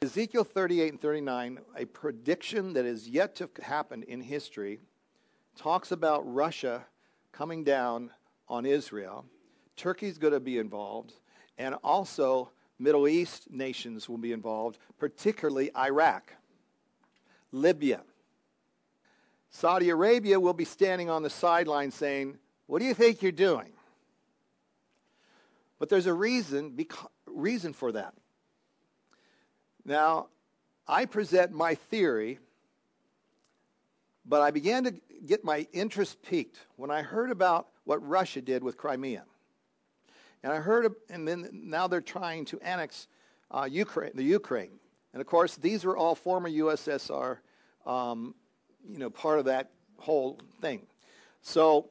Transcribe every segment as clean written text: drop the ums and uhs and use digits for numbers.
Ezekiel 38 and 39, a prediction that is yet to happen in history, talks about Russia coming down on Israel. Turkey's going to be involved, and also Middle East nations will be involved, particularly Iraq, Libya. Saudi Arabia will be standing on the sideline saying, "What do you think you're doing?" But there's a reason for that. Now, I present my theory, but I began to get my interest piqued when I heard about what Russia did with Crimea. And then now they're trying to annex the Ukraine. And of course, these were all former USSR, part of that whole thing. So,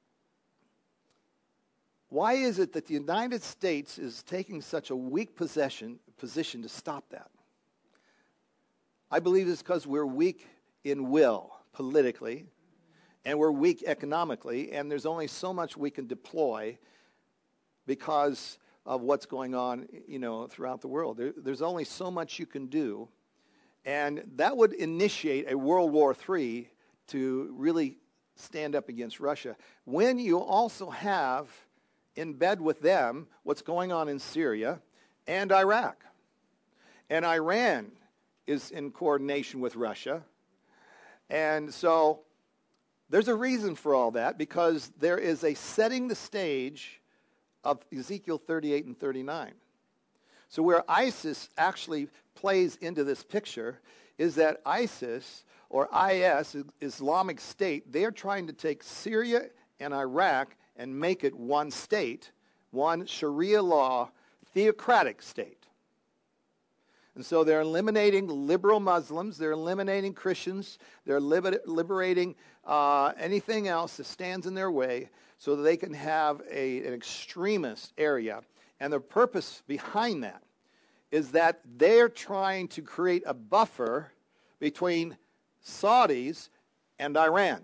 why is it that the United States is taking such a weak position to stop that? I believe it's because we're weak in will politically, and we're weak economically, and there's only so much we can deploy because of what's going on, throughout the world. There's only so much you can do, and that would initiate a World War III to really stand up against Russia. When you also have in bed with them what's going on in Syria and Iraq, and Iran is in coordination with Russia. And so there's a reason for all that, because there is a setting the stage of Ezekiel 38 and 39. So where ISIS actually plays into this picture is that ISIS, or IS, Islamic State, they're trying to take Syria and Iraq and make it one state, one Sharia law, theocratic state. And so they're eliminating liberal Muslims, they're eliminating Christians, they're liberating anything else that stands in their way so that they can have an extremist area. And the purpose behind that is that they're trying to create a buffer between Saudis and Iran.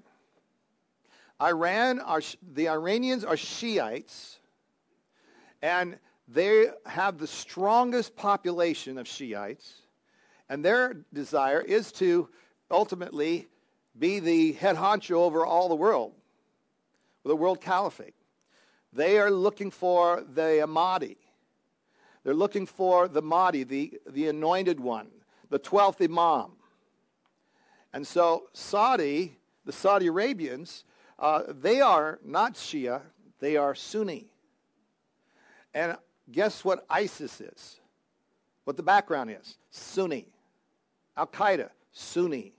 The Iranians are Shiites, and they have the strongest population of Shiites, and their desire is to ultimately be the head honcho over all the world, the world caliphate. They are looking for the Mahdi. They're looking for the Mahdi, the anointed one, the 12th Imam. And so the Saudi Arabians, they are not Shia, they are Sunni. And guess what ISIS is? What the background is? Sunni. Al-Qaeda, Sunni.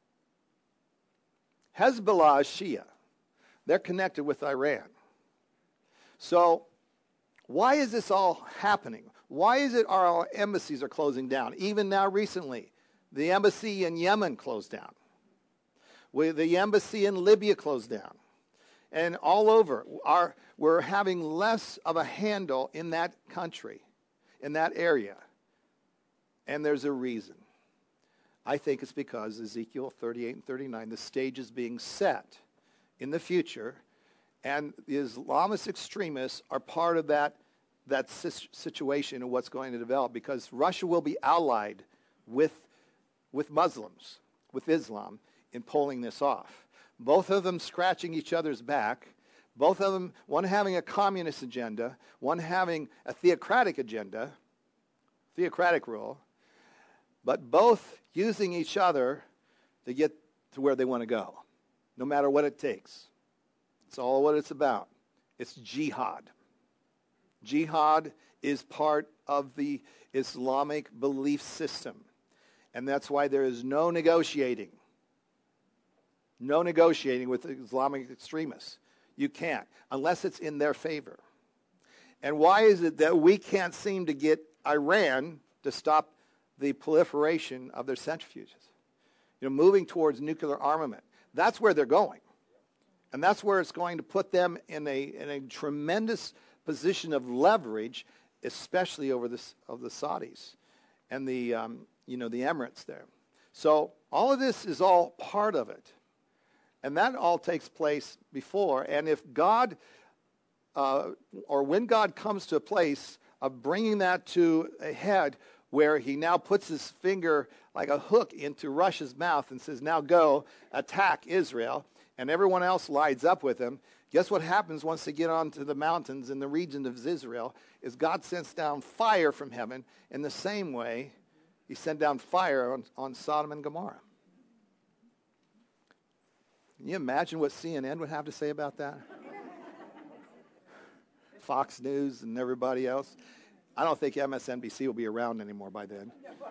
Hezbollah is Shia. They're connected with Iran. So why is this all happening? Why is it our embassies are closing down? Even now recently, the embassy in Yemen closed down. The embassy in Libya closed down. And all over, we're having less of a handle in that country, in that area. And there's a reason. I think it's because Ezekiel 38 and 39, the stage is being set in the future, and the Islamist extremists are part of that situation and what's going to develop, because Russia will be allied with Muslims, with Islam, in pulling this off. Both of them scratching each other's back, both of them, one having a communist agenda, one having a theocratic agenda, theocratic rule, but both using each other to get to where they want to go, no matter what it takes. It's all what it's about. It's jihad. Jihad is part of the Islamic belief system, and that's why there is no negotiating. No negotiating with Islamic extremists. You can't, unless it's in their favor. And why is it that we can't seem to get Iran to stop the proliferation of their centrifuges? Moving towards nuclear armament. That's where they're going. And that's where it's going to put them in a tremendous position of leverage, especially over the Saudis and the Emirates there. So all of this is all part of it. And that all takes place before. And if God, or when God comes to a place of bringing that to a head, where he now puts his finger like a hook into Russia's mouth and says, now go attack Israel, and everyone else lines up with him. Guess what happens once they get onto the mountains in the region of Israel is God sends down fire from heaven in the same way he sent down fire on Sodom and Gomorrah. Can you imagine what CNN would have to say about that? Fox News and everybody else. I don't think MSNBC will be around anymore by then.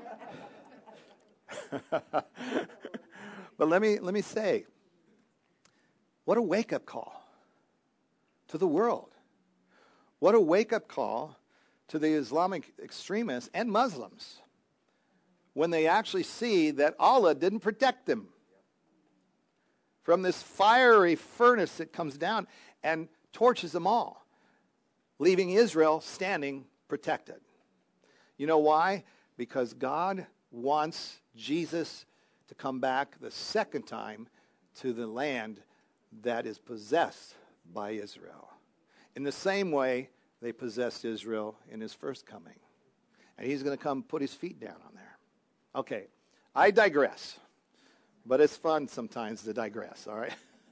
But let me say, what a wake-up call to the world. What a wake-up call to the Islamic extremists and Muslims when they actually see that Allah didn't protect them from this fiery furnace that comes down and torches them all, leaving Israel standing protected. You know why? Because God wants Jesus to come back the second time to the land that is possessed by Israel. In the same way they possessed Israel in his first coming. And he's going to come put his feet down on there. Okay, I digress. But it's fun sometimes to digress, all right?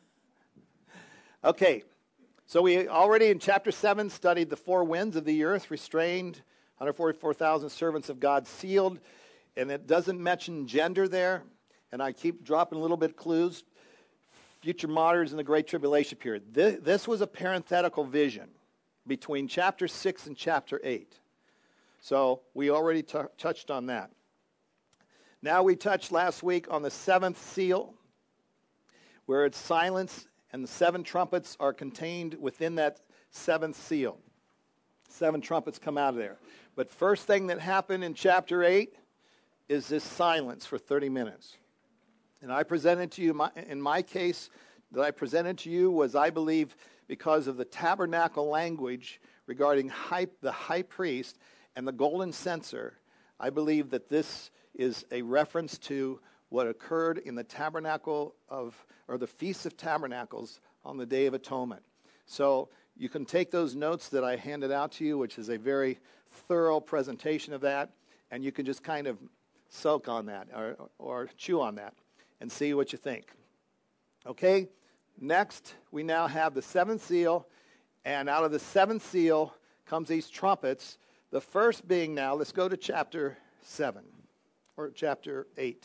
Okay, so we already in chapter 7 studied the four winds of the earth, restrained, 144,000 servants of God sealed, and it doesn't mention gender there, and I keep dropping a little bit clues. Future martyrs in the Great Tribulation period. This was a parenthetical vision between chapter 6 and chapter 8. So we already touched on that. Now we touched last week on the seventh seal, where it's silence and the seven trumpets are contained within that seventh seal. 7 trumpets come out of there. But first thing that happened in chapter 8 is this silence for 30 minutes. And I presented to you, in my case, that I presented to you was, I believe, because of the tabernacle language regarding the high priest and the golden censer. I believe that this is a reference to what occurred in the tabernacle or the Feast of Tabernacles on the Day of Atonement. So you can take those notes that I handed out to you, which is a very thorough presentation of that, and you can just kind of soak on that or chew on that and see what you think. Okay, next we now have the seventh seal, and out of the seventh seal comes these trumpets. The first being now, let's go to chapter 7. Or chapter 8.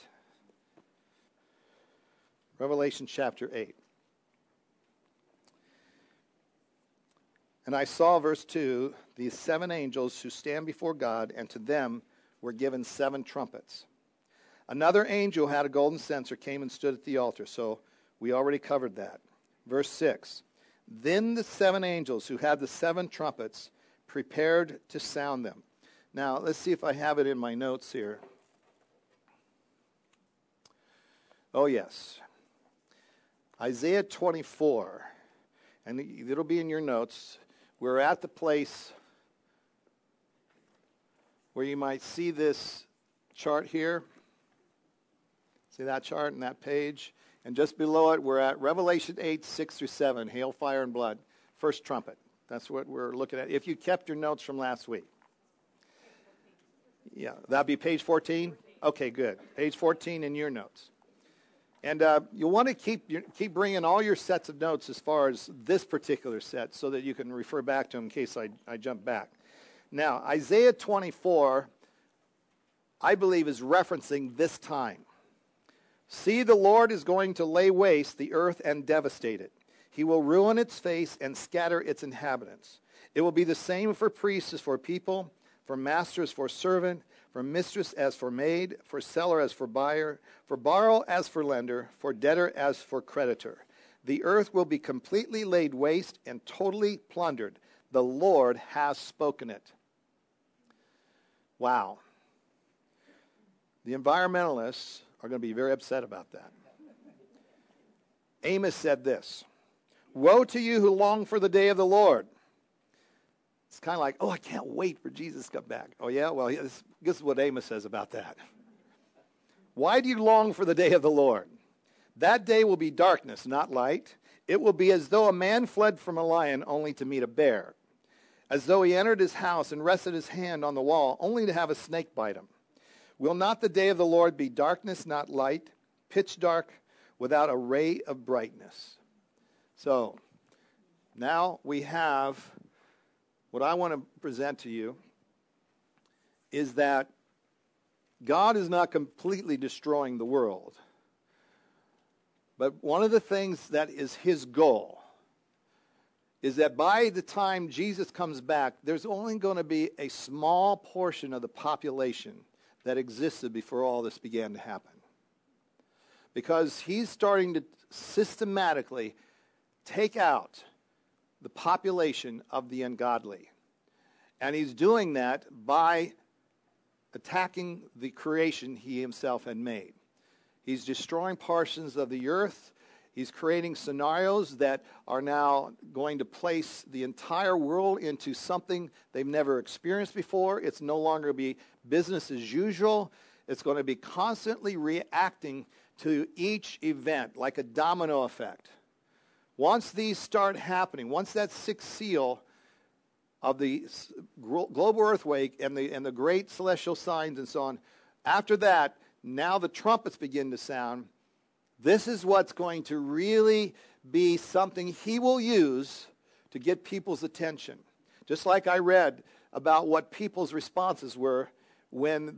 Revelation chapter 8. And I saw, verse 2, these 7 angels who stand before God, and to them were given 7 trumpets. Another angel who had a golden censer came and stood at the altar. So we already covered that. Verse 6. Then the 7 angels who had the 7 trumpets prepared to sound them. Now, let's see if I have it in my notes here. Oh, yes. Isaiah 24, and it'll be in your notes. We're at the place where you might see this chart here. See that chart and that page? And just below it, we're at Revelation 8, 6 through 7, hail, fire, and blood. First trumpet. That's what we're looking at. If you kept your notes from last week. Yeah, that'd be page 14? Okay, good. Page 14 in your notes. And you want to keep bringing all your sets of notes as far as this particular set so that you can refer back to them in case I jump back. Now, Isaiah 24, I believe, is referencing this time. See, the Lord is going to lay waste the earth and devastate it. He will ruin its face and scatter its inhabitants. It will be the same for priests as for people, for master as for servant, for mistress as for maid, for seller as for buyer, for borrower as for lender, for debtor as for creditor. The earth will be completely laid waste and totally plundered. The Lord has spoken it. Wow. The environmentalists are going to be very upset about that. Amos said this, "Woe to you who long for the day of the Lord." It's kind of like, oh, I can't wait for Jesus to come back. Oh, yeah? Well, this is what Amos says about that. Why do you long for the day of the Lord? That day will be darkness, not light. It will be as though a man fled from a lion only to meet a bear. as though he entered his house and rested his hand on the wall, only to have a snake bite him. Will not the day of the Lord be darkness, not light, pitch dark, without a ray of brightness? So, now we have, what I want to present to you is that God is not completely destroying the world. But one of the things that is his goal is that by the time Jesus comes back, there's only going to be a small portion of the population that existed before all this began to happen. Because he's starting to systematically take out the population of the ungodly. And he's doing that by attacking the creation he himself had made. He's destroying portions of the earth. He's creating scenarios that are now going to place the entire world into something they've never experienced before. It's no longer be business as usual. It's going to be constantly reacting to each event like a domino effect. Once these start happening, once that sixth seal of the global earthquake and the great celestial signs and so on, after that, now the trumpets begin to sound. This is what's going to really be something he will use to get people's attention. Just like I read about what people's responses were when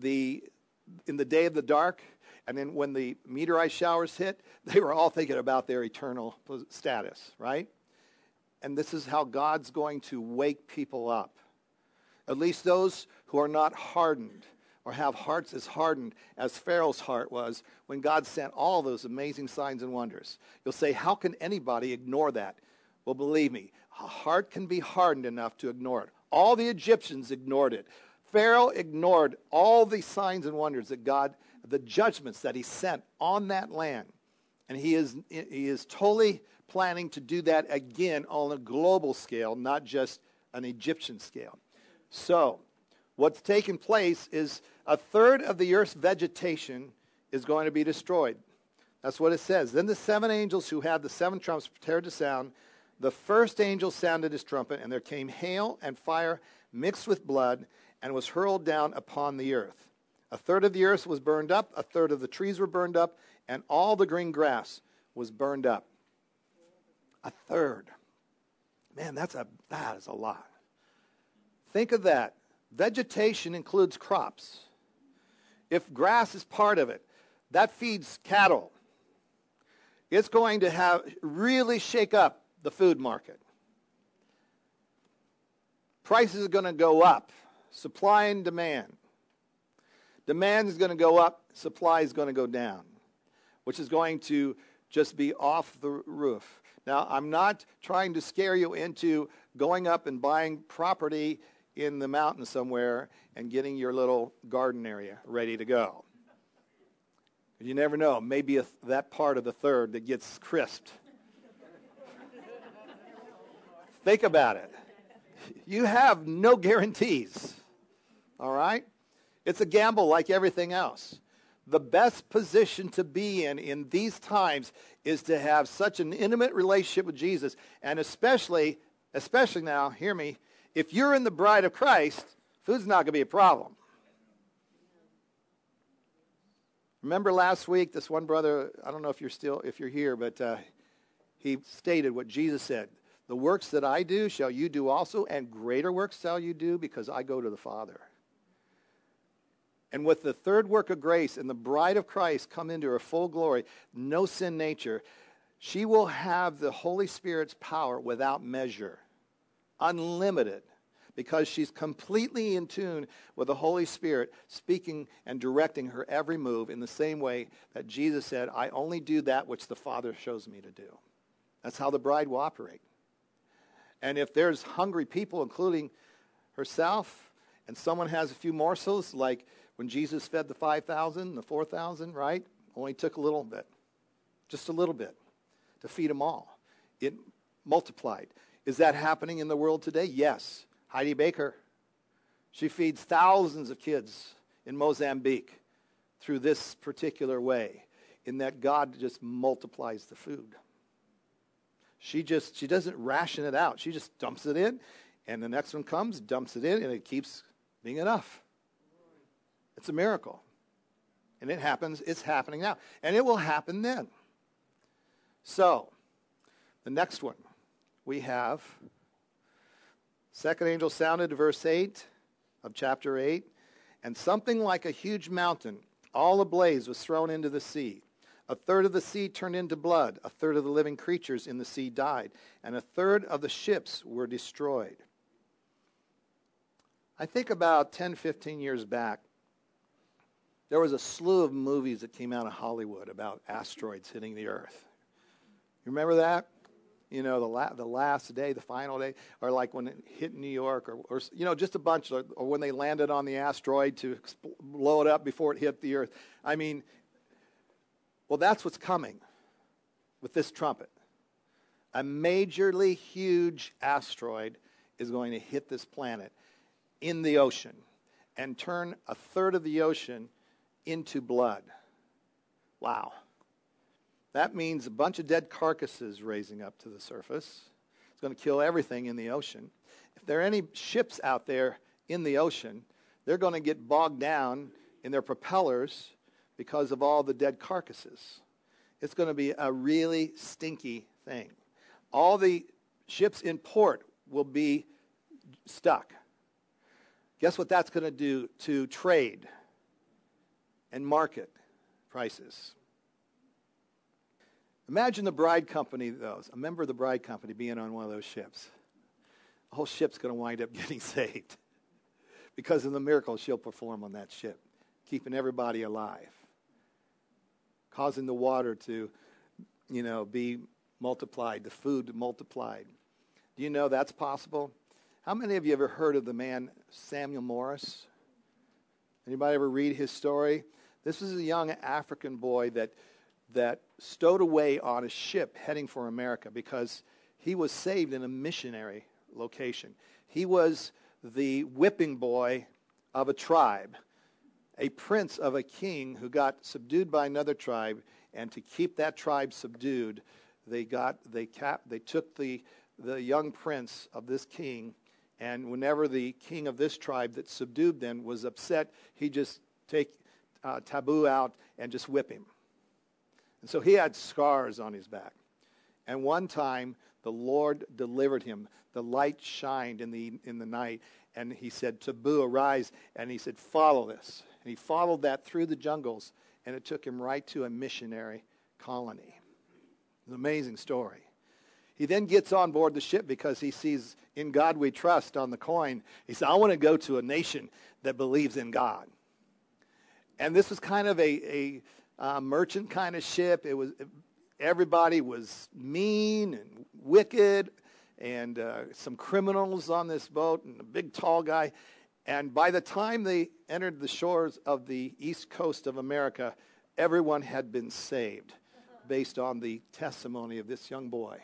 in the day of the dark, and then when the meteorite showers hit, they were all thinking about their eternal status, right? And this is how God's going to wake people up. At least those who are not hardened or have hearts as hardened as Pharaoh's heart was when God sent all those amazing signs and wonders. You'll say, how can anybody ignore that? Well, believe me, a heart can be hardened enough to ignore it. All the Egyptians ignored it. Pharaoh ignored all the signs and wonders that God, the judgments that he sent on that land. And he is totally planning to do that again on a global scale, not just an Egyptian scale. So, what's taking place is a third of the earth's vegetation is going to be destroyed. That's what it says. Then the seven angels who had the seven trumpets prepared to sound. The first angel sounded his trumpet, and there came hail and fire mixed with blood, and was hurled down upon the earth. A third of the earth was burned up, a third of the trees were burned up, and all the green grass was burned up. A third. Man, that is a lot. Think of that. Vegetation includes crops. If grass is part of it, that feeds cattle. It's going to really shake up the food market. Prices are going to go up. Supply and demand. Demand is going to go up. Supply is going to go down, which is going to just be off the roof. Now, I'm not trying to scare you into going up and buying property in the mountains somewhere and getting your little garden area ready to go. You never know. Maybe that part of the third that gets crisped. Think about it. You have no guarantees. All right? It's a gamble like everything else. The best position to be in these times is to have such an intimate relationship with Jesus. And especially now, hear me, if you're in the bride of Christ, food's not going to be a problem. Remember last week, this one brother, I don't know if you're here, but he stated what Jesus said. The works that I do shall you do also, and greater works shall you do, because I go to the Father. And with the third work of grace and the bride of Christ come into her full glory, no sin nature, she will have the Holy Spirit's power without measure, unlimited, because she's completely in tune with the Holy Spirit, speaking and directing her every move in the same way that Jesus said, I only do that which the Father shows me to do. That's how the bride will operate. And if there's hungry people, including herself, and someone has a few morsels, like when Jesus fed the 5,000, the 4,000, right? Only took a little bit, just a little bit, to feed them all. It multiplied. Is that happening in the world today? Yes. Heidi Baker, she feeds thousands of kids in Mozambique through this particular way, in that God just multiplies the food. She doesn't ration it out. She just dumps it in, And the next one comes, dumps it in, and it keeps being enough. It's a miracle. And it happens, it's happening now. And it will happen then. So, the next one, we have, second angel sounded, verse 8 of chapter 8, and something like a huge mountain, all ablaze, was thrown into the sea. A third of the sea turned into blood. A third of the living creatures in the sea died. And a third of the ships were destroyed. I think about 10, 15 years back, there was a slew of movies that came out of Hollywood about asteroids hitting the earth. You remember that? You know, the last day, the final day, or like when it hit New York, or you know, just a bunch, or when they landed on the asteroid to blow it up before it hit the earth. I mean, well, that's what's coming with this trumpet. A majorly huge asteroid is going to hit this planet in the ocean and turn a third of the ocean into blood. Wow. That means a bunch of dead carcasses raising up to the surface. It's going to kill everything in the ocean. If there are any ships out there in the ocean, they're going to get bogged down in their propellers because of all the dead carcasses. It's going to be a really stinky thing. All the ships in port will be stuck. Guess what that's going to do to trade and market prices? Imagine the bride company, though, a member of the bride company being on one of those ships. The whole ship's going to wind up getting saved because of the miracle she'll perform on that ship, keeping everybody alive, causing the water to, you know, be multiplied, the food multiplied. Do you know that's possible? How many of you ever heard of the man Samuel Morse? Anybody ever read his story? This is a young African boy that stowed away on a ship heading for America because he was saved in a missionary location. He was the whipping boy of a tribe, a prince of a king who got subdued by another tribe, and to keep that tribe subdued, they took the young prince of this king, and whenever the king of this tribe that subdued them was upset, he'd just take taboo out and just whip him. And so he had scars on his back. And one time, the Lord delivered him. The light shined in the night, and he said, "Taboo, arise." And he said, "Follow this." And he followed that through the jungles, and it took him right to a missionary colony. An amazing story. He then gets on board the ship because he sees "In God We Trust" on the coin. He said, "I want to go to a nation that believes in God." And this was kind of a merchant kind of ship. Everybody was mean and wicked, and some criminals on this boat, and a big tall guy. And by the time they entered the shores of the east coast of America, everyone had been saved based on the testimony of this young boy.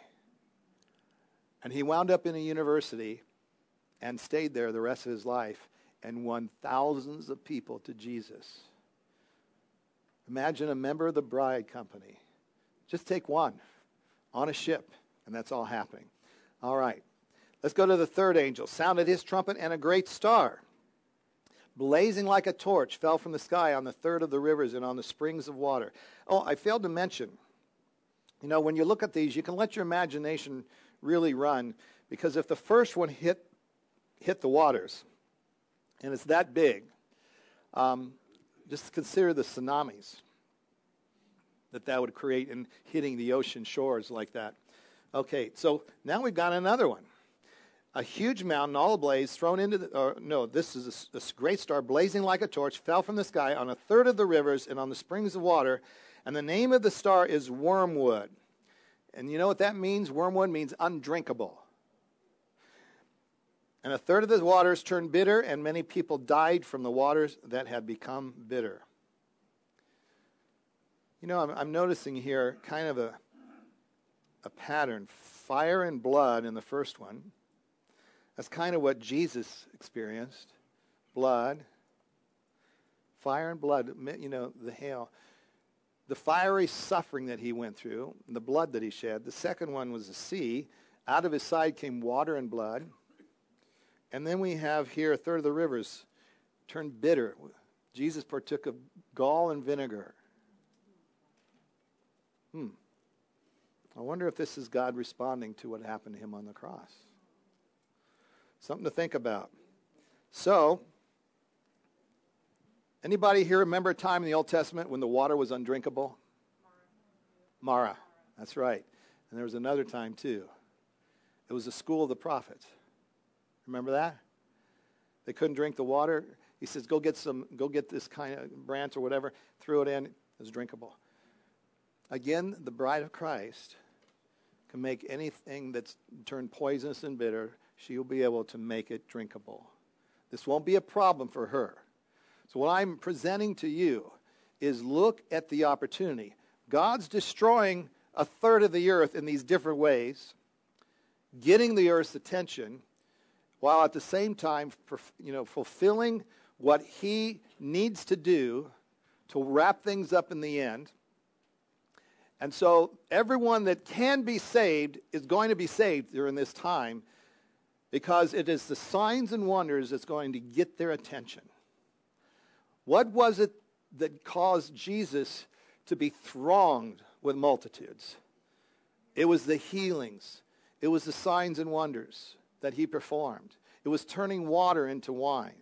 And he wound up in a university and stayed there the rest of his life and won thousands of people to Jesus. Imagine a member of the bride company. Just take one on a ship, and that's all happening. All right. Let's go to the third angel. Sounded his trumpet, and a great star, blazing like a torch, fell from the sky on the third of the rivers and on the springs of water. Oh, I failed to mention, you know, when you look at these, you can let your imagination really run, because if the first one hit the waters, and it's that big, just consider the tsunamis that would create in hitting the ocean shores like that. Okay, so now we've got another one. A huge mountain, all ablaze, thrown into this is a great star, blazing like a torch, fell from the sky on a third of the rivers and on the springs of water. And the name of the star is Wormwood. And you know what that means? Wormwood means undrinkable. And a third of the waters turned bitter, and many people died from the waters that had become bitter. You know, I'm noticing here kind of a pattern. Fire and blood in the first one. That's kind of what Jesus experienced. Blood. Fire and blood, you know, the hail. The fiery suffering that he went through, and the blood that he shed. The second one was the sea. Out of his side came water and blood. And then we have here a third of the rivers turned bitter. Jesus partook of gall and vinegar. I wonder if this is God responding to what happened to him on the cross. Something to think about. So, anybody here remember a time in the Old Testament when the water was undrinkable? Mara. That's right. And there was another time too. It was the school of the prophets. Remember that? They couldn't drink the water. He says, go get this kind of branch or whatever, threw it in, it was drinkable. Again, the bride of Christ can make anything that's turned poisonous and bitter, she will be able to make it drinkable. This won't be a problem for her. So what I'm presenting to you is look at the opportunity. God's destroying a third of the earth in these different ways, getting the earth's attention, while at the same time, fulfilling what he needs to do to wrap things up in the end. And so everyone that can be saved is going to be saved during this time, because it is the signs and wonders that's going to get their attention. What was it that caused Jesus to be thronged with multitudes? It was the healings. It was the signs and wonders that he performed. It was turning water into wine.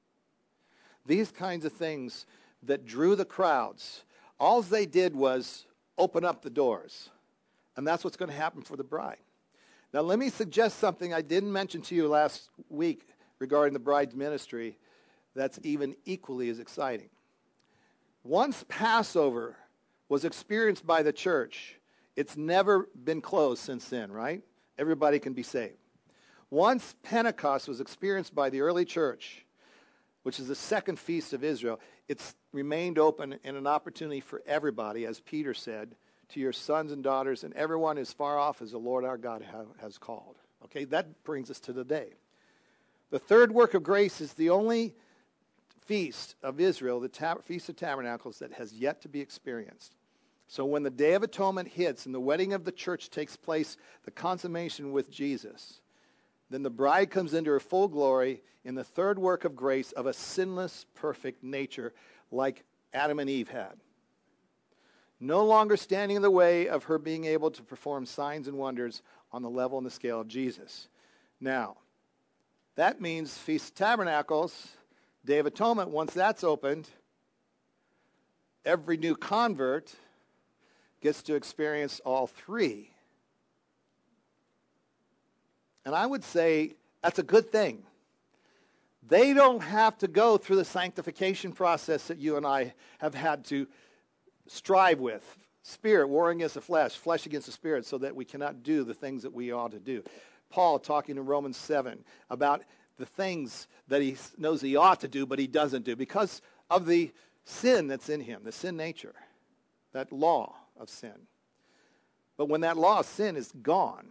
These kinds of things that drew the crowds, all they did was open up the doors. And that's what's going to happen for the bride. Now let me suggest something I didn't mention to you last week regarding the bride's ministry that's even equally as exciting. Once Passover was experienced by the church, it's never been closed since then, right? Everybody can be saved. Once Pentecost was experienced by the early church, which is the second feast of Israel, it's remained open and an opportunity for everybody, as Peter said, to your sons and daughters, and everyone as far off as the Lord our God has called. Okay, that brings us to the day. The third work of grace is the only feast of Israel, the Feast of Tabernacles, that has yet to be experienced. So when the Day of Atonement hits and the wedding of the church takes place, the consummation with Jesus, then the bride comes into her full glory in the third work of grace of a sinless, perfect nature like Adam and Eve had. No longer standing in the way of her being able to perform signs and wonders on the level and the scale of Jesus. Now, that means Feast of Tabernacles, Day of Atonement, once that's opened, every new convert gets to experience all three. And I would say that's a good thing. They don't have to go through the sanctification process that you and I have had to strive with. Spirit warring against the flesh, flesh against the spirit, so that we cannot do the things that we ought to do. Paul talking in Romans 7 about the things that he knows he ought to do, but he doesn't do because of the sin that's in him, the sin nature, that law of sin. But when that law of sin is gone,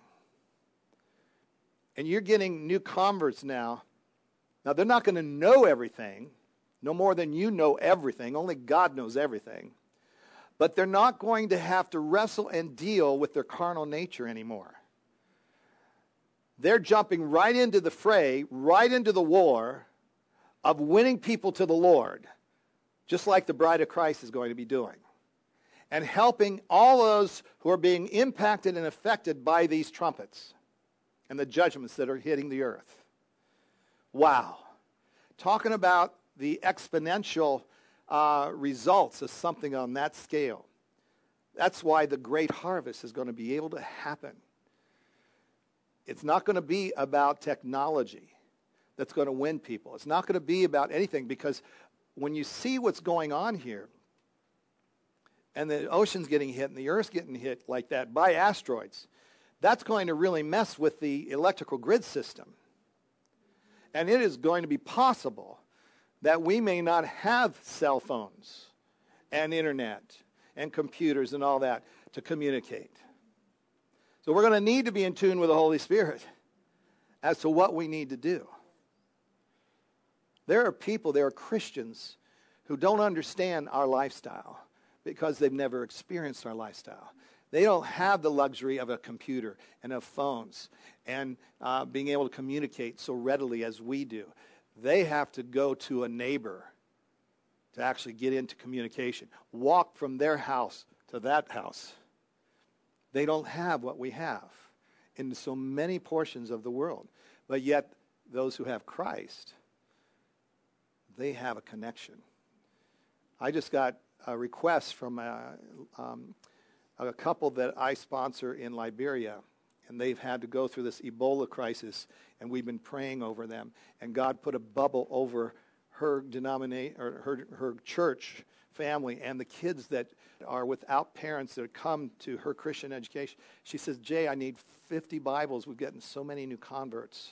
and you're getting new converts now they're not going to know everything, no more than you know everything. Only God knows everything. But they're not going to have to wrestle and deal with their carnal nature anymore. They're jumping right into the fray, right into the war of winning people to the Lord, just like the bride of Christ is going to be doing, and helping all those who are being impacted and affected by these trumpets and the judgments that are hitting the earth. Wow. Talking about the exponential results of something on that scale. That's why the great harvest is going to be able to happen. It's not going to be about technology that's going to win people. It's not going to be about anything, because when you see what's going on here, and the ocean's getting hit and the earth's getting hit like that by asteroids, that's going to really mess with the electrical grid system. And it is going to be possible that we may not have cell phones and internet and computers and all that to communicate. So we're going to need to be in tune with the Holy Spirit as to what we need to do. There are Christians who don't understand our lifestyle because they've never experienced our lifestyle. They don't have the luxury of a computer and of phones and being able to communicate so readily as we do. They have to go to a neighbor to actually get into communication, walk from their house to that house. They don't have what we have in so many portions of the world. But yet, those who have Christ, they have a connection. I just got a request from a couple that I sponsor in Liberia, and they've had to go through this Ebola crisis, and we've been praying over them. And God put a bubble over her her church family and the kids that are without parents that come to her Christian education. She says, Jay, I need 50 Bibles. We've gotten so many new converts.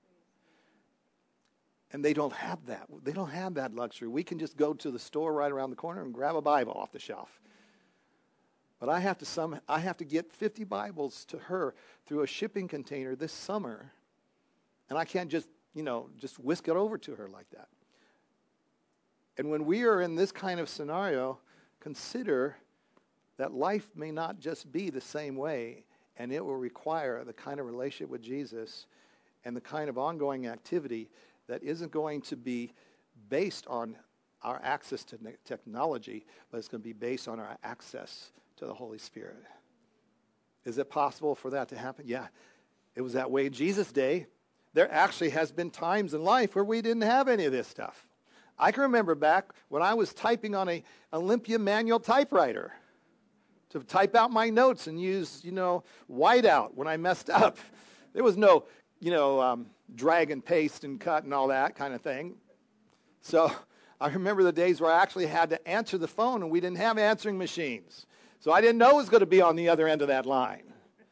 And they don't have that. They don't have that luxury. We can just go to the store right around the corner and grab a Bible off the shelf. But I have to get 50 Bibles to her through a shipping container this summer. And I can't just whisk it over to her like that. And when we are in this kind of scenario, consider that life may not just be the same way, and it will require the kind of relationship with Jesus and the kind of ongoing activity that isn't going to be based on our access to technology, but it's going to be based on our access to the Holy Spirit. Is it possible for that to happen? Yeah, it was that way in Jesus' day. There actually has been times in life where we didn't have any of this stuff. I can remember back when I was typing on a Olympia manual typewriter to type out my notes and use, whiteout when I messed up. There was no, drag and paste and cut and all that kind of thing. So I remember the days where I actually had to answer the phone and we didn't have answering machines. So I didn't know it was going to be on the other end of that line.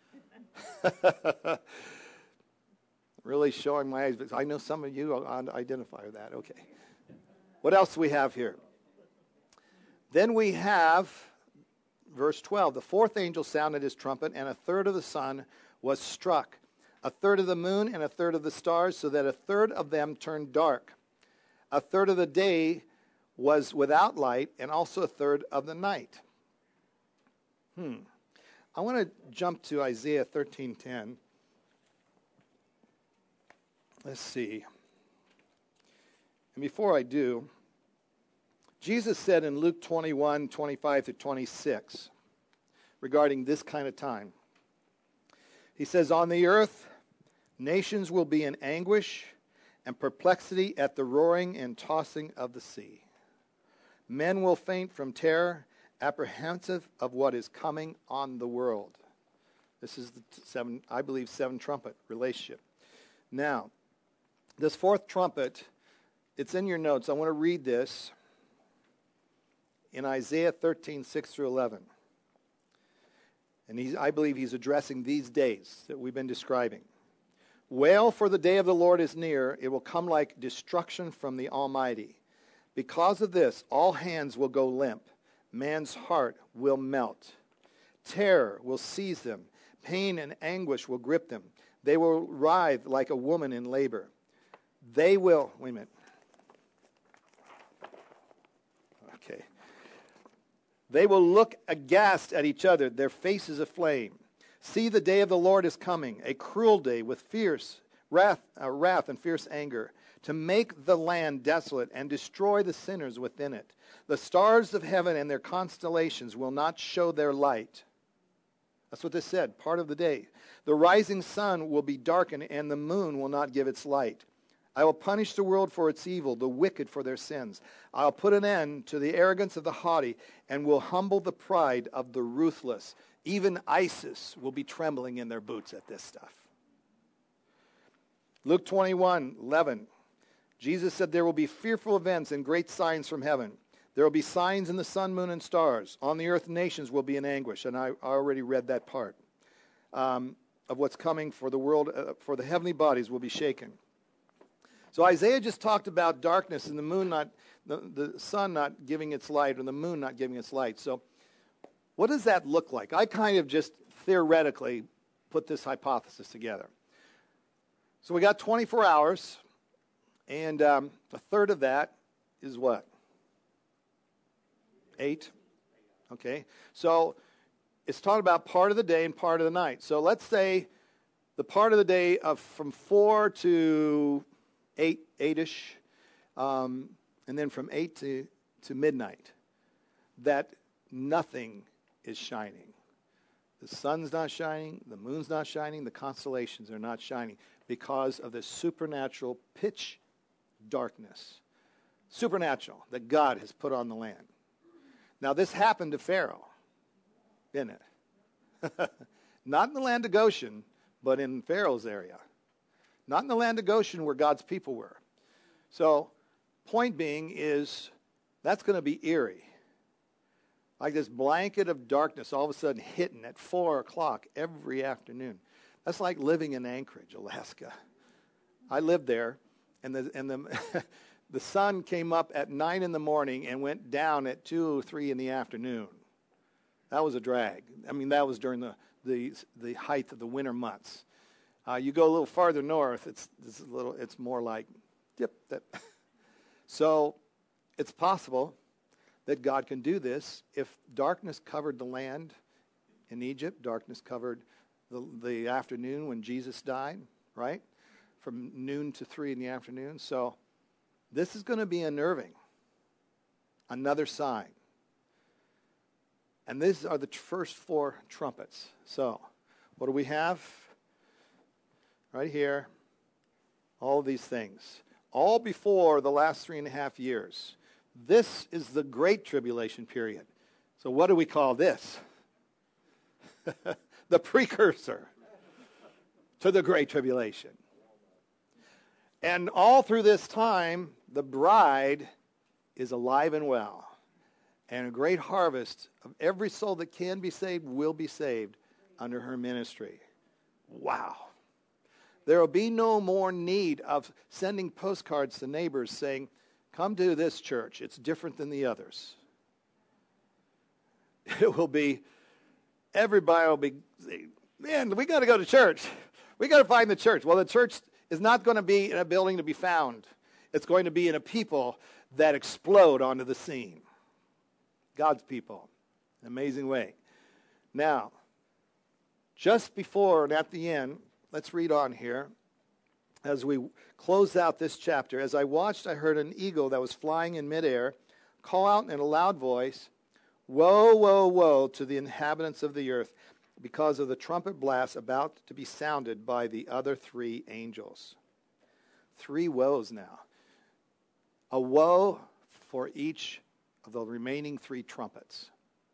Really showing my age, but I know some of you identify with that. Okay. What else do we have here? Then we have, verse 12, the fourth angel sounded his trumpet, and a third of the sun was struck, a third of the moon, and a third of the stars, so that a third of them turned dark. A third of the day was without light, and also a third of the night. I want to jump to Isaiah 13:10. Let's see. And before I do, Jesus said in Luke 21:25-26, regarding this kind of time, he says, on the earth, nations will be in anguish and perplexity at the roaring and tossing of the sea. Men will faint from terror, apprehensive of what is coming on the world. This is the seven trumpet relationship. Now, this fourth trumpet, it's in your notes. I want to read this in Isaiah 13:6-11. And I believe he's addressing these days that we've been describing. Wail, for the day of the Lord is near. It will come like destruction from the Almighty. Because of this, all hands will go limp. Man's heart will melt. Terror will seize them. Pain and anguish will grip them. They will writhe like a woman in labor. They will, wait a minute. Okay. They will look aghast at each other, their faces aflame. See, the day of the Lord is coming, a cruel day with fierce wrath and fierce anger, to make the land desolate and destroy the sinners within it. The stars of heaven and their constellations will not show their light. That's what this said, part of the day. The rising sun will be darkened, and the moon will not give its light. I will punish the world for its evil, the wicked for their sins. I'll put an end to the arrogance of the haughty, and will humble the pride of the ruthless. Even ISIS will be trembling in their boots at this stuff. Luke 21:11. Jesus said there will be fearful events and great signs from heaven. There will be signs in the sun, moon, and stars. On the earth, nations will be in anguish. And I already read that part of what's coming for the world, for the heavenly bodies will be shaken. So Isaiah just talked about darkness and the moon the sun not giving its light, or the moon not giving its light. So what does that look like? I kind of just theoretically put this hypothesis together. So we got 24 hours, and a third of that is what? 8? Okay. So it's talking about part of the day and part of the night. So let's say the part of the day of from 4 to 8-ish, and then from 8 to midnight, that nothing is shining. The sun's not shining, the moon's not shining, the constellations are not shining because of this supernatural pitch darkness. Supernatural that God has put on the land. Now this happened to Pharaoh, didn't it? Not in the land of Goshen, but in Pharaoh's area. Not in the land of Goshen where God's people were. So, point being is, that's going to be eerie. Like this blanket of darkness all of a sudden hitting at 4 o'clock every afternoon. That's like living in Anchorage, Alaska. I lived there, and the sun came up at 9 in the morning and went down at 2 or 3 in the afternoon. That was a drag. I mean, that was during the height of the winter months. You go a little farther north, it's more like dip. So it's possible that God can do this if darkness covered the land in Egypt. Darkness covered the afternoon when Jesus died, right? From noon to 3 in the afternoon. So this is going to be unnerving. Another sign. And these are the first 4 trumpets. So what do we have? Right here. All of these things. All before the last 3.5 years. This is the Great Tribulation period. So what do we call this? The precursor to the Great Tribulation. And all through this time, the bride is alive and well. And a great harvest of every soul that can be saved will be saved under her ministry. Wow. There will be no more need of sending postcards to neighbors saying, come to this church. It's different than the others. It will be, everybody will be, man, we got to go to church. We got to find the church. Well, the church is not going to be in a building to be found. It's going to be in a people that explode onto the scene. God's people. An amazing way. Now, just before and at the end, let's read on here. As we close out this chapter, as I watched, I heard an eagle that was flying in midair call out in a loud voice, "Woe, woe, woe to the inhabitants of the earth, because of the trumpet blast about to be sounded by the other 3 angels." 3 woes now. A woe for each of the remaining 3 trumpets.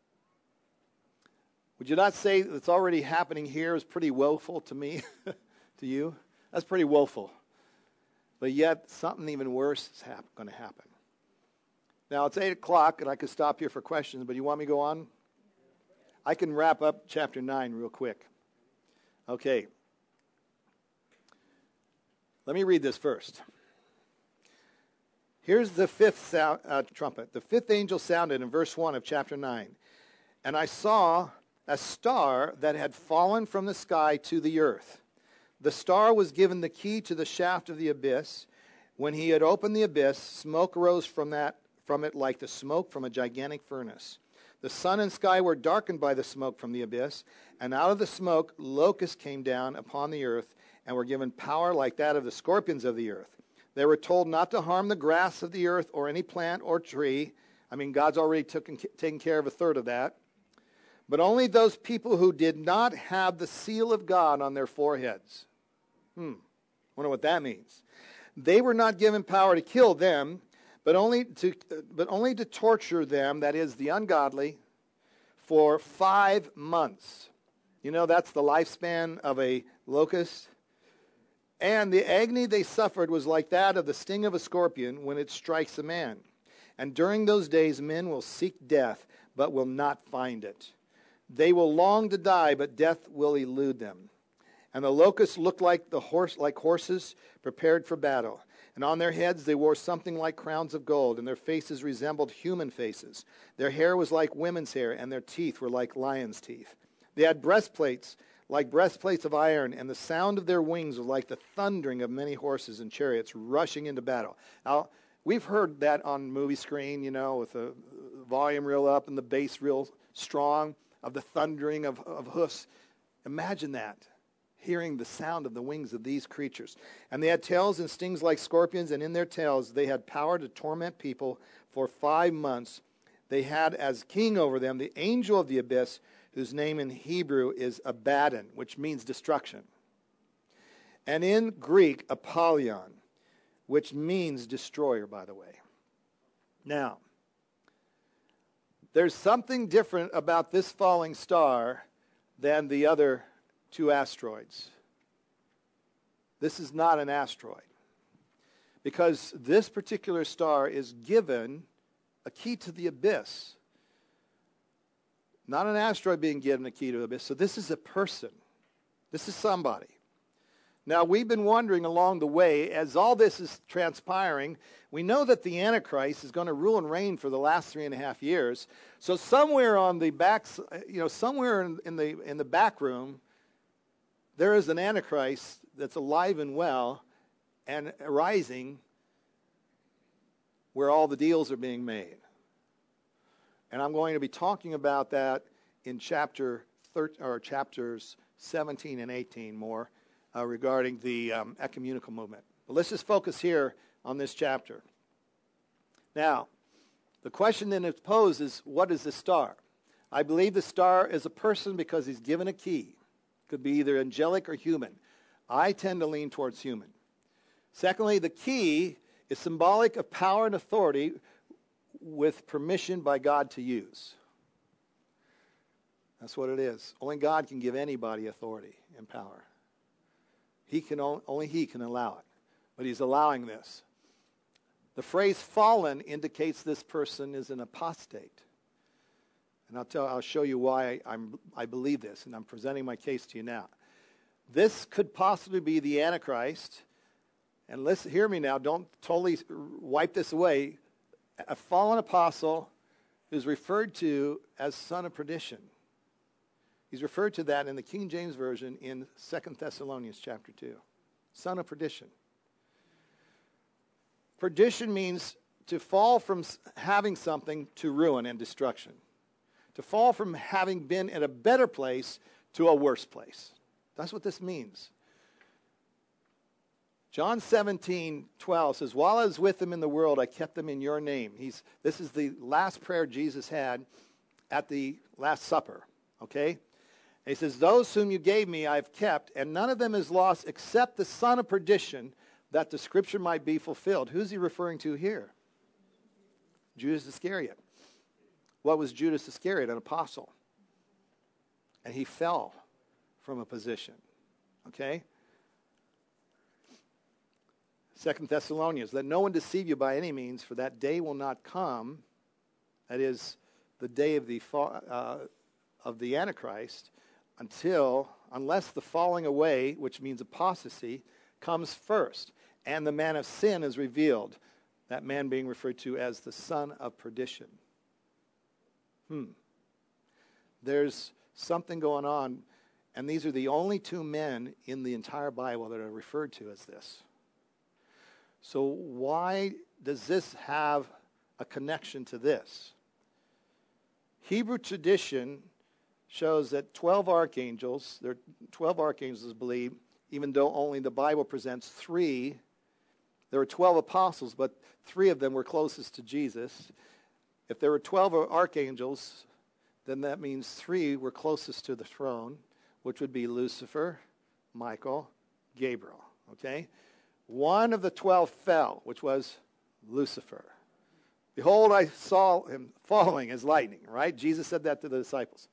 Would you not say that's already happening here is pretty woeful to me, to you? That's pretty woeful. But yet, something even worse is going to happen. Now, it's 8 o'clock, and I could stop here for questions, but you want me to go on? I can wrap up chapter 9 real quick. Okay. Let me read this first. Here's the 5th trumpet. The 5th angel sounded in verse 1 of chapter 9. And I saw a star that had fallen from the sky to the earth. The star was given the key to the shaft of the abyss. When he had opened the abyss, smoke rose from it like the smoke from a gigantic furnace. The sun and sky were darkened by the smoke from the abyss, and out of the smoke locusts came down upon the earth and were given power like that of the scorpions of the earth. They were told not to harm the grass of the earth or any plant or tree. I mean, God's already taken care of a third of that. But only those people who did not have the seal of God on their foreheads. Wonder what that means. They were not given power to kill them, but only to torture them, that is, the ungodly, for 5 months. You know, that's the lifespan of a locust. And the agony they suffered was like that of the sting of a scorpion when it strikes a man. And during those days men will seek death, but will not find it. They will long to die, but death will elude them. And the locusts looked like horses prepared for battle. And on their heads they wore something like crowns of gold, and their faces resembled human faces. Their hair was like women's hair, and their teeth were like lions' teeth. They had breastplates like breastplates of iron, and the sound of their wings was like the thundering of many horses and chariots rushing into battle. Now, we've heard that on movie screen, you know, with the volume real up and the bass real strong. of the thundering of hoofs. Imagine that, hearing the sound of the wings of these creatures. And they had tails and stings like scorpions, and in their tails they had power to torment people for 5 months. They had as king over them the angel of the abyss, whose name in Hebrew is Abaddon, which means destruction. And in Greek, Apollyon, which means destroyer, by the way. Now, there's something different about this falling star than the other 2 asteroids. This is not an asteroid, because this particular star is given a key to the abyss. Not an asteroid being given a key to the abyss. So this is a person. This is somebody. Now, we've been wondering along the way, as all this is transpiring, we know that the Antichrist is going to rule and reign for the last 3.5 years. So somewhere on the back, somewhere in the back room, there is an Antichrist that's alive and well and arising where all the deals are being made. And I'm going to be talking about that in chapters 17 and 18 more regarding the ecumenical movement. But let's just focus here on this chapter. Now, the question then is posed is, what is the star? I believe the star is a person because he's given a key. Could be either angelic or human. I tend to lean towards human. Secondly, the key is symbolic of power and authority with permission by God to use. That's what it is. Only God can give anybody authority and power. Only He can allow it. But He's allowing this. The phrase fallen indicates this person is an apostate. And I'll show you why I believe this, and I'm presenting my case to you now. This could possibly be the Antichrist. And listen, hear me now. Don't totally wipe this away. A fallen apostle is referred to as son of perdition. He's referred to that in the King James Version in 2 Thessalonians chapter 2. Son of perdition. Perdition means to fall from having something to ruin and destruction. To fall from having been in a better place to a worse place. That's what this means. John 17:12 says, while I was with them in the world, I kept them in your name. This is the last prayer Jesus had at the Last Supper. Okay? And he says, those whom you gave me I have kept, and none of them is lost except the son of perdition, that the scripture might be fulfilled. Who's he referring to here? Judas Iscariot. What was Judas Iscariot? An apostle. And he fell from a position. Okay? 2 Thessalonians, let no one deceive you by any means, for that day will not come, that is, the day of the Antichrist, unless the falling away, which means apostasy, comes first, and the man of sin is revealed, that man being referred to as the son of perdition. There's something going on, and these are the only 2 men in the entire Bible that are referred to as this. So why does this have a connection to this? Hebrew tradition shows that 12 archangels, there are 12 archangels believed, even though only the Bible presents 3. There were 12 apostles, but 3 of them were closest to Jesus. If there were 12 archangels, then that means 3 were closest to the throne, which would be Lucifer, Michael, Gabriel. Okay? One of the 12 fell, which was Lucifer. Behold, I saw him falling as lightning, right? Jesus said that to the disciples.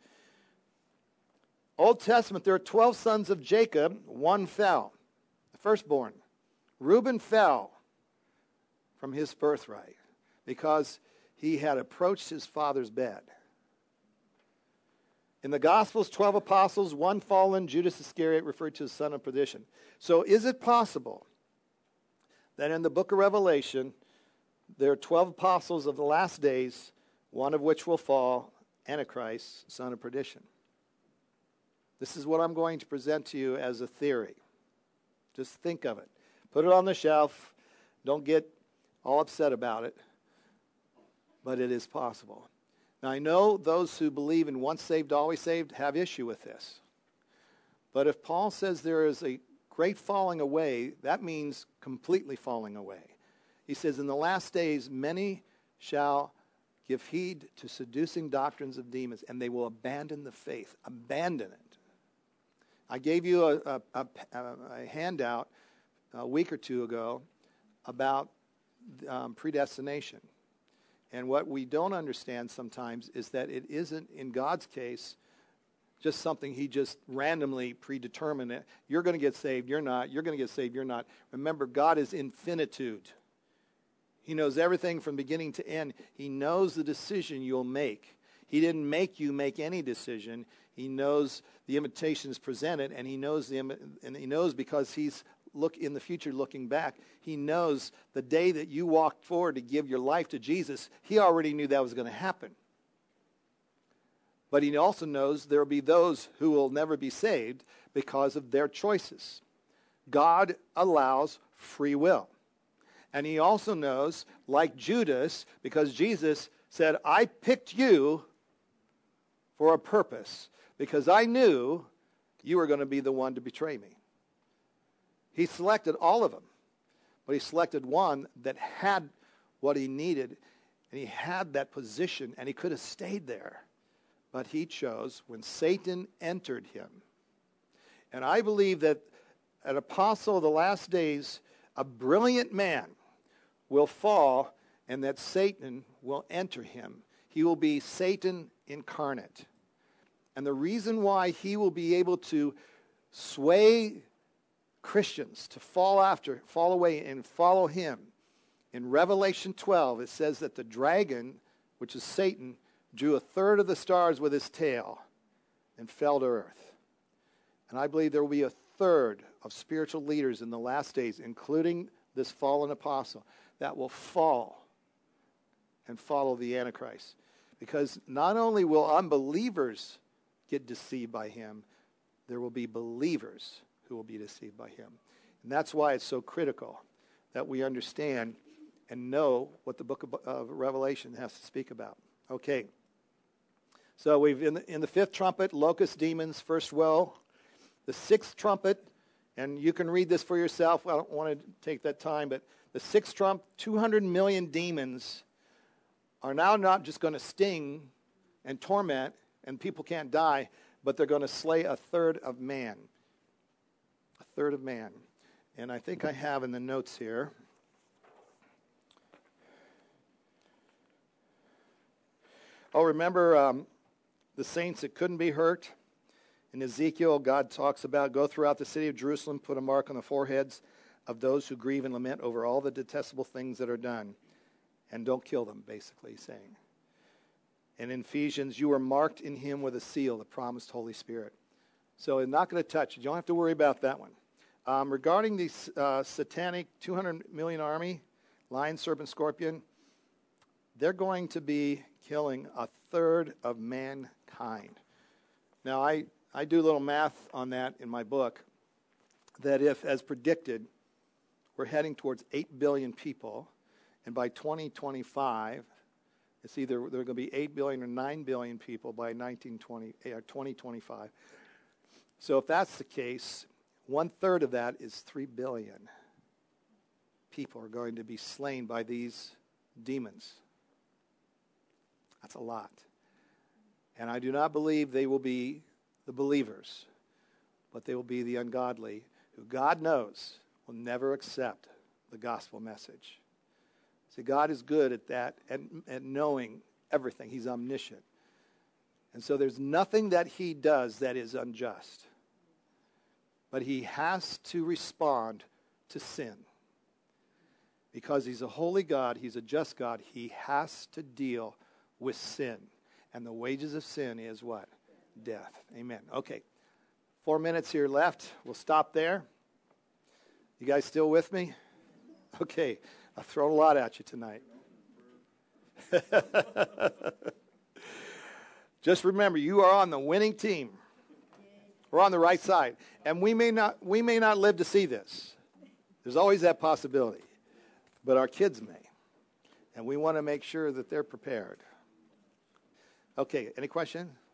Old Testament, there are 12 sons of Jacob. 1 fell, the firstborn. Reuben fell from his birthright because he had approached his father's bed. In the Gospels, 12 apostles, 1 fallen, Judas Iscariot, referred to as son of perdition. So is it possible that in the book of Revelation, there are 12 apostles of the last days, one of which will fall, Antichrist, son of perdition? This is what I'm going to present to you as a theory. Just think of it. Put it on the shelf. Don't get all upset about it. But it is possible. Now, I know those who believe in once saved, always saved have issue with this. But if Paul says there is a great falling away, that means completely falling away. He says, in the last days, many shall give heed to seducing doctrines of demons, and they will abandon the faith. Abandon it. I gave you a handout a week or two ago about predestination. And what we don't understand sometimes is that it isn't, in God's case, just something he just randomly predetermined. You're going to get saved, you're not. You're going to get saved, you're not. Remember, God is infinitude. He knows everything from beginning to end. He knows the decision you'll make. He didn't make you make any decision. He knows the invitation is presented, and he knows because he's in the future looking back. He knows the day that you walked forward to give your life to Jesus, he already knew that was going to happen. But he also knows there will be those who will never be saved because of their choices. God allows free will. And he also knows, like Judas, because Jesus said, I picked you for a purpose, because I knew you were going to be the one to betray me. He selected all of them, but he selected one that had what he needed, and he had that position, and he could have stayed there. But he chose when Satan entered him. And I believe that an apostle of the last days, a brilliant man, will fall, and that Satan will enter him. He will be Satan incarnate. And the reason why he will be able to sway Christians to fall away and follow him, in Revelation 12, it says that the dragon, which is Satan, drew a third of the stars with his tail and fell to earth. And I believe there will be a third of spiritual leaders in the last days, including this fallen apostle, that will fall and follow the Antichrist. Because not only will unbelievers get deceived by him, there will be believers who will be deceived by him. And that's why it's so critical that we understand and know what the book of Revelation has to speak about. Okay. So we've in the fifth trumpet, locust demons, first woe. The sixth trumpet, and you can read this for yourself. I don't want to take that time, but the sixth trump, 200 million demons are now not just going to sting and torment, and people can't die, but they're going to slay a third of man. A third of man. And I think I have in the notes here. Oh, remember the saints that couldn't be hurt? In Ezekiel, God talks about, go throughout the city of Jerusalem, put a mark on the foreheads of those who grieve and lament over all the detestable things that are done. And don't kill them, basically saying. And in Ephesians, you are marked in him with a seal, the promised Holy Spirit. So it's not going to touch it. You don't have to worry about that one. Regarding the satanic 200 million army, lion, serpent, scorpion, they're going to be killing a third of mankind. Now, I do a little math on that in my book, that if, as predicted, we're heading towards 8 billion people, and by 2025, it's either there are going to be 8 billion or 9 billion people by 2025. So if that's the case, 1/3 of that is 3 billion people are going to be slain by these demons. That's a lot. And I do not believe they will be the believers, but they will be the ungodly, who God knows will never accept the gospel message. See, God is good at that, at knowing everything. He's omniscient. And so there's nothing that he does that is unjust. But he has to respond to sin. Because he's a holy God, he's a just God, he has to deal with sin. And the wages of sin is what? Death. Amen. Okay. 4 minutes here left. We'll stop there. You guys still with me? Okay. I've thrown a lot at you tonight. Just remember, you are on the winning team. We're on the right side. And we may not live to see this. There's always that possibility. But our kids may. And we want to make sure that they're prepared. Okay, any question?